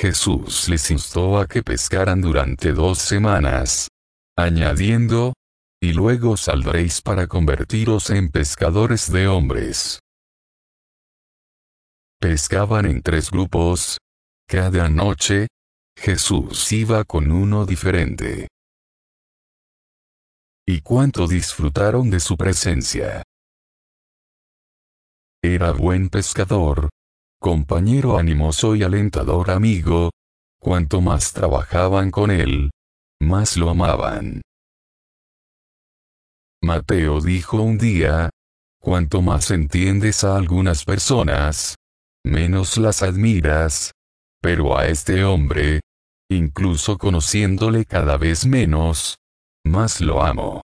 Jesús les instó a que pescaran durante 2 semanas, añadiendo, y luego saldréis para convertiros en pescadores de hombres. Pescaban en 3 grupos. Cada noche, Jesús iba con uno diferente. Y cuánto disfrutaron de su presencia. Era buen pescador, compañero animoso y alentador amigo. Cuanto más trabajaban con él, más lo amaban. Mateo dijo un día, cuanto más entiendes a algunas personas, menos las admiras, pero a este hombre, incluso conociéndole cada vez menos, más lo amo.